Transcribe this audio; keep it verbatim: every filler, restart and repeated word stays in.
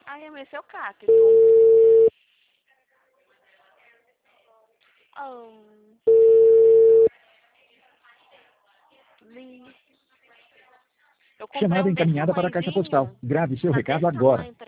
Ai, é seu cacto. Oh. Li. Eu comprei Chamada um desse encaminhada para a caixa postal. tamanhozinho. Grave seu Tá recado desse agora. tamanho